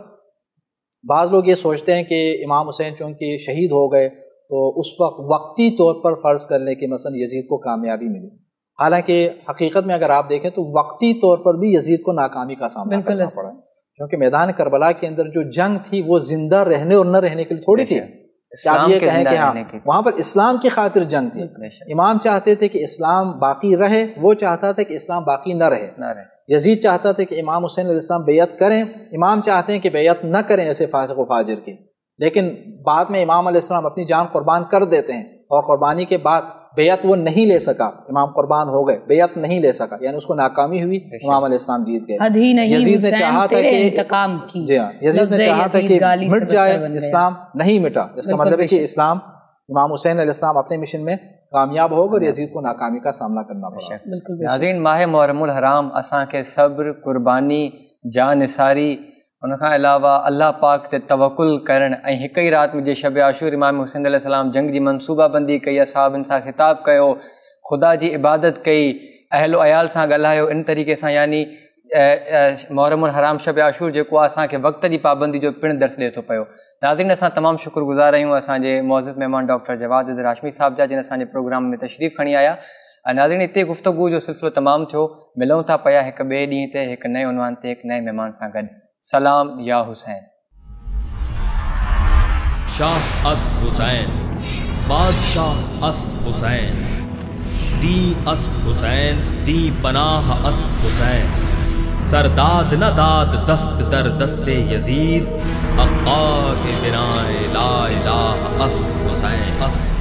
بعض لوگ یہ سوچتے ہیں کہ امام حسین چونکہ شہید ہو گئے تو اس وقت وقتی طور پر فرض کر لیں کہ مثلا یزید کو کامیابی ملی. حالانکہ حقیقت میں اگر آپ دیکھیں تو وقتی طور پر بھی یزید کو ناکامی کا سامنا کرنا پڑا، کیونکہ میدان کربلا کے اندر جو جنگ تھی وہ زندہ رہنے اور نہ رہنے کے لیے تھوڑی تھی. آپ یہ کہیں کہ ہاں وہاں پر اسلام کی خاطر جنگ تھی. امام چاہتے تھے کہ اسلام باقی رہے، وہ چاہتا تھا کہ اسلام باقی نہ رہے. یزید چاہتا تھا کہ امام حسین علیہ السلام بیعت کریں، امام چاہتے ہیں کہ بیعت نہ کریں ایسے فاسق و فاجر کی. لیکن بعد میں امام علیہ السلام اپنی جان قربان کر دیتے ہیں اور قربانی کے بعد بیعت وہ نہیں لے سکا. امام قربان ہو گئے، بیعت نہیں لے سکا، یعنی اس کو ناکامی ہوئی، امام علیہ السلام جیت گئے. یزید نے چاہا تھا کہ انتقام کی، جی ہاں، یزید نے چاہا تھا کہ مٹ جائے، اسلام نہیں مٹا. اس کا مطلب ہے کہ اسلام امام حسین علیہ السلام اپنے مشن میں کامیاب ہو گئے اور یزید کو ناکامی کا سامنا کرنا پڑا. ناظرین، ماہ محرم الحرام اساں کے صبر، قربانی، جان نثاری، ان کا علاوہ اللہ پاک تے توکل کرن ऐं हिक ई रात में जे शब आशूर इमाम हुसैन अलैहि सलाम जंग जी मनसूबा बंदी कई, असहाबनि सां ख़िताब कयो, ख़ुदा जी इबादत कई, अहलो अयाल सां ॻाल्हायो. इन तरीक़े सां यानी मुहर्रम हराम शब आशूर जेको आहे असांखे वक़्त जी पाबंदी जो पिणु दर्स ॾिए थो पियो. नाज़रीन, असां तमामु शुक्रगुज़ार आहियूं असांजे मुअज़्ज़िज़ महिमान डॉक्टर जवाद हाशमी साहब जा, जिन असांजे प्रोग्राम में तशरीफ़ खणी आया. नाज़रीन, हिते गुफ़्तगू जो सिलसिलो तमामु थियो. मिलूं था पिया हिकु ॿिए ॾींहं ते हिकु नए उनवान ते हिकु नए महिमान सां गॾु. सलाम या हुसैन. शाह अस्त हुसैन, बादशाह अस्त हुसैन, दी अस्त हुसैन, दी पनाह अस्त हुसैन, सरदाद न दाद दस्त दर दस्ते यजीद, अक्का के बिनाए ला इलाह अस्त हुसैन.